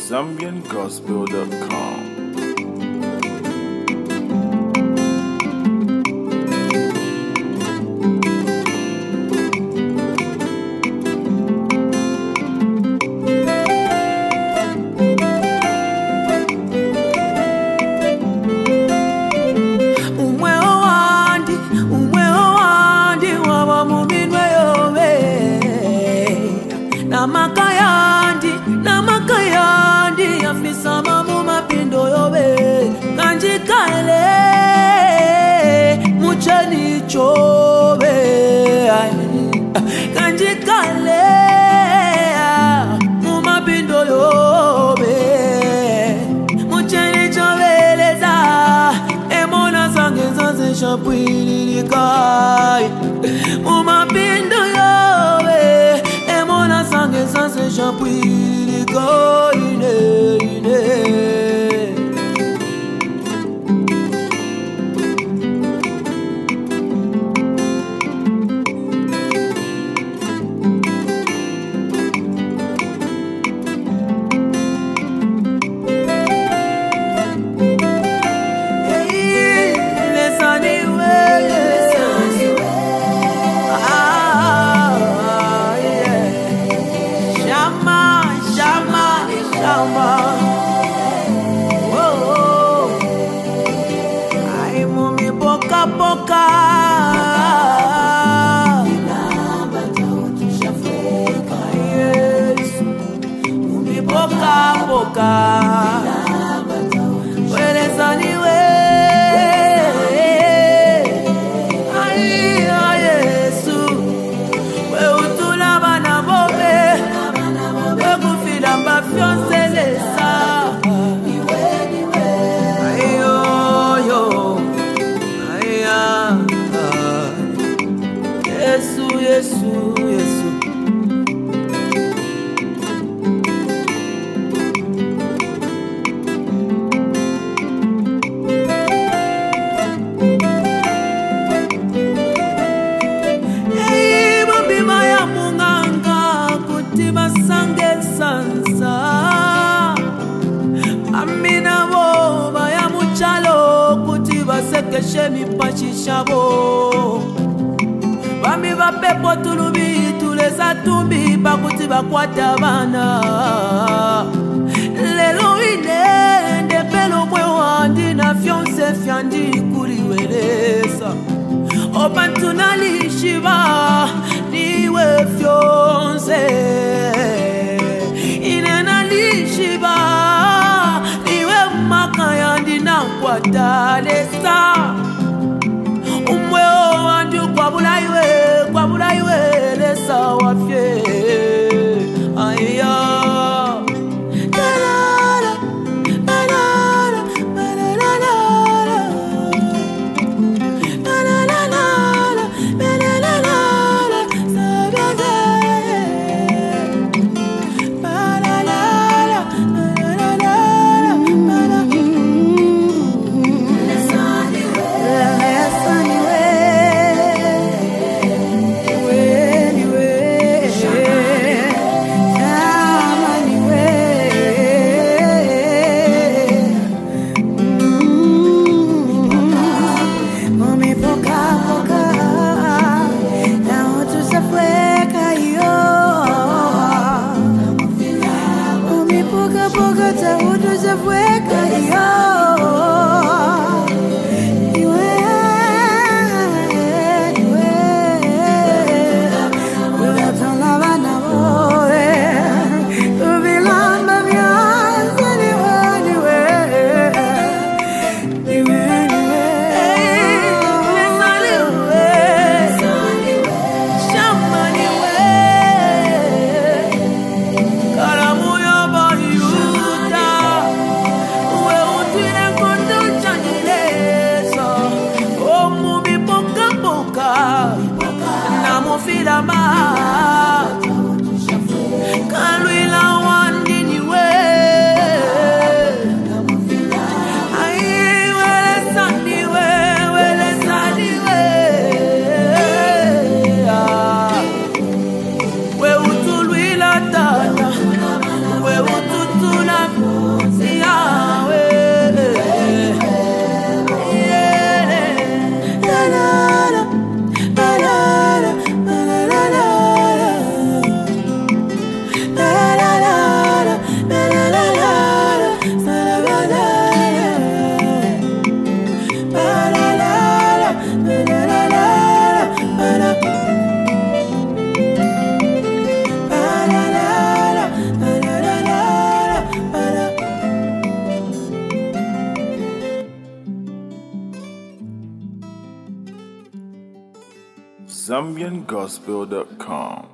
ZambianGospel.com. Namakayandi afisama mu mapindo yobe kanjikale muchani chobe kanjikale mu mapindo yobe muchani chobeleza emona sange sanse shapwili kai mu mapindo yobe emona sange sanse shapwili kai Poka yes umi poka poka welezaniwe Yesu we utula bana bobe we kufila mbafyonselesa Yesu, Yesu. Hey, mabima ya munganga kutima sange sansa. Amina boba ya muchalo kutiba sekeshe mipachishabo. Bami va pepo tulubi les atumbi bakuti bakwata bana lelo ine ndepelo mwe wandi na fionse fiandi kuriwelesa obantunali shiba niwe fionse inenali shiba niwe makayandi na kwata lesa umwe wandi kwabulaiwe lesa wafye aya la la la la la la Karamu ya bayuta, we utine kondo. ZambianGospel.com.